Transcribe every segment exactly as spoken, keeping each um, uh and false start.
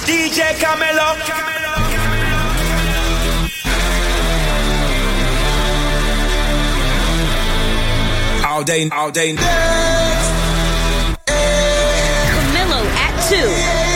D J Camelo. All day, all day. Camelo at two.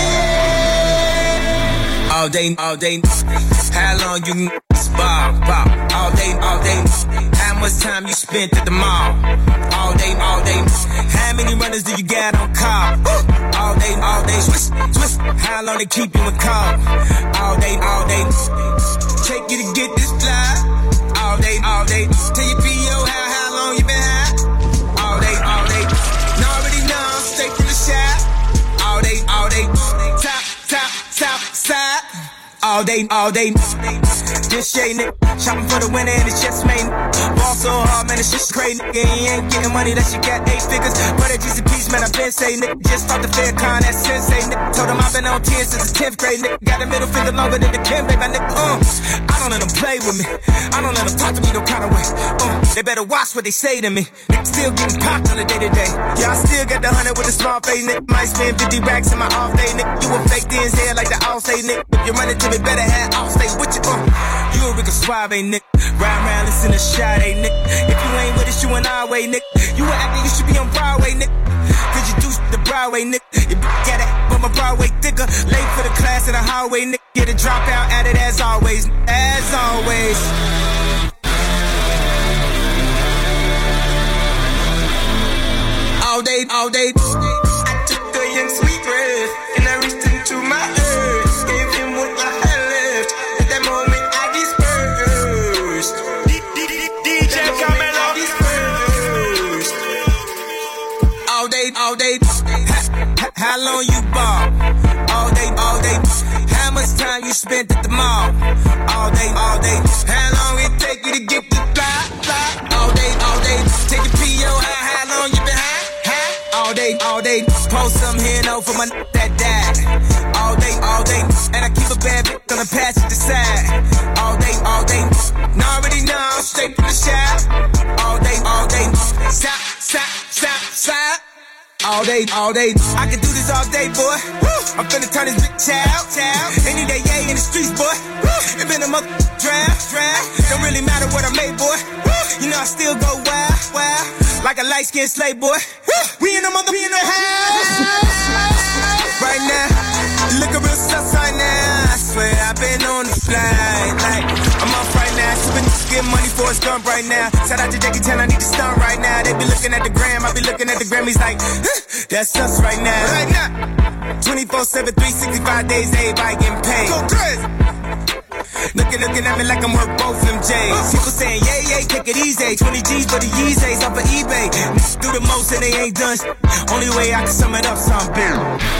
All day, all day. How long you can spar, pop? All day, all day. How much time you spent at the mall? All day, all day. How many runners do you got on call? All day, all day. Swish, swish. How long they keep you in call? All day, all day. Take you to get this fly. All day, all day. Tell your P O how, how long you been high? All day, all day. Know already know, straight from the shop. All day, all day. Top, top, top, side. All day, all day. This shade, nigga. Shopping for the winner and it's just made. Ball so hard, man, it's just crazy, nigga. He ain't getting money that you got eight figures. But at G's a piece, man, I been saying, nigga. Just thought the fair con, that sensei, nigga. Told him I've been on ten since the tenth grade, nigga. Got a middle finger longer than the Kim, baby, nigga. Uh, I don't let them play with me. I don't let them talk to me no kind of way. Uh, they better watch what they say to me. Nigga still getting popped on the day to day. Yeah, I still got the hundred with a small face, nigga. Might spend fifty racks in my off day, nigga. You a fake Den's head like the all say, nigga. If you run it to me, better have all stay with you. Uh, you a Rico Suave, nigga. Ride around, listen to Sade, nigga. If you ain't with us, you an our way, nigga. You an actor, you should be on Broadway, nigga. Cause you do the Broadway, nigga. You got it, but my Broadway thicker. Late for the class in the hallway, nigga. Get a dropout at it as always, as always. All day, all day. I took the young sweet breath and I reached into my earth. Gave him what I had left. At that moment I dispersed. D J Camelo. All day, all day. How long you ball? All day, all day. How much time you spent at the mall? All day, all day. How long it take you to get the fly, fly? All day, all day. Take your P O, how, how long you been high? All day, all day, post some here no for my n- that died. All day, all day, and I keep a bad bitch on the passenger side. All day, all day, now already know I'm straight from the shop. All day, all day, stop, stop, stop, stop. All day, all day, I can do this all day, boy. I'm finna turn this big child, child. Any day, yeah, in the streets, boy. It been a mother draft, draft. Don't really matter what I made, boy. You know I still go wild, wild. Like a light-skinned slave boy. We in the mother, we in the house. Right now, look a real sus right now. I swear I've been on the flight. Like, I'm off right now. Super niggas get money for a skunk right now. Shout out to Jackie Chan, I need to stunt right now. They be looking at the gram, I be looking at the Grammys like, huh, that's us right now. Right now, twenty-four seven, three sixty-five days, everybody getting paid. Go crazy. Looking, looking at me like I'm worth both them J's. People saying, yeah, yeah, take it easy. twenty G's for the Yeezys off of eBay. Niggas do the most and they ain't done shit. Only way I can sum it up, something big.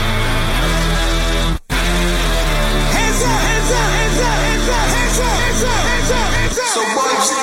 Hands up, hands up, hands up, hands up, hands up, hands up, hands up, hands up. So what you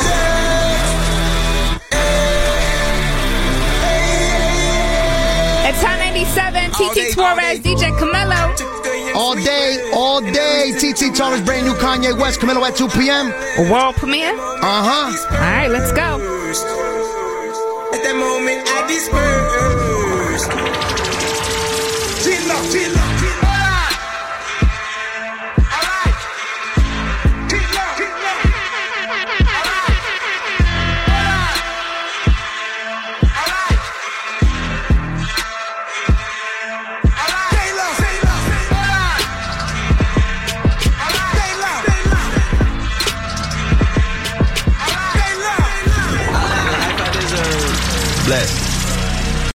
At ten ninety-seven, T T Torres, D J Camelo. All day, all day. T T Torres, brand new Kanye West, Camelo at two p.m. A world premiere? Uh-huh. All right, let's go. At that moment, I dispersed. Chill up, chill up. Bless.